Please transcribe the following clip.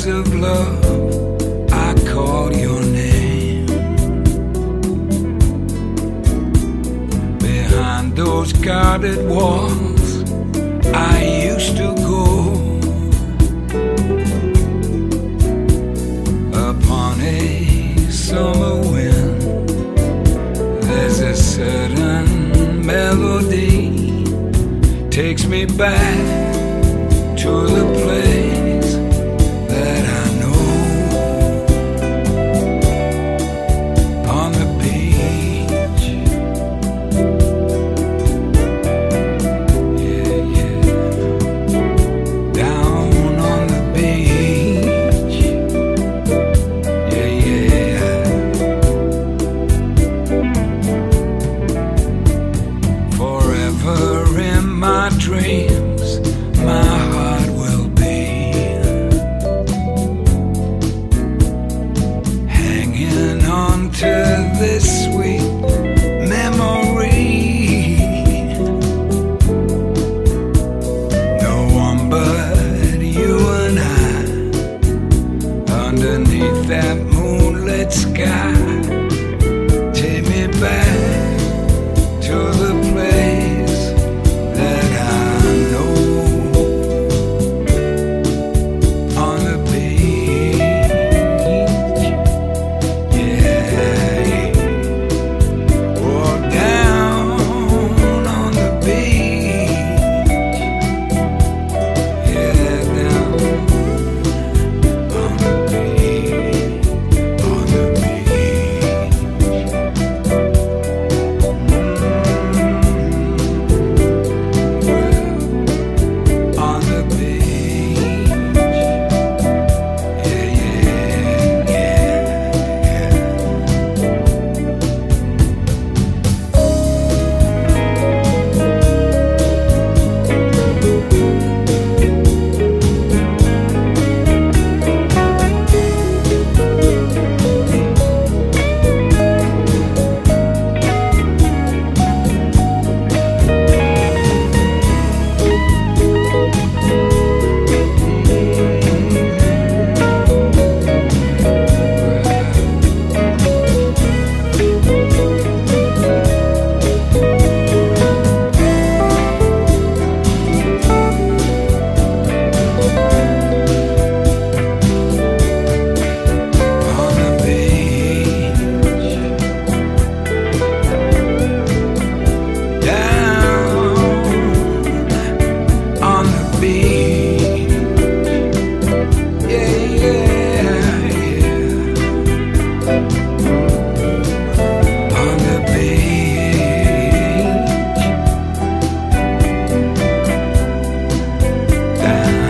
of love, I call your name. Behind those guarded walls, I used to go. Upon a summer wind, there's a certain melody takes me back to the place that I know. On the beach, yeah, yeah. Down on the beach, yeah, yeah. Forever in my dreams, my heart will be hanging on to this sweet memory. No one but you and I, underneath that moonlit sky. Take me back to the place that I know. On the beach, yeah. Walk down on the beach, yeah, down on the beach, on the beach. On the beach, yeah, yeah, yeah, on the beach, down on the beach, yeah, yeah, yeah. On the beach, down.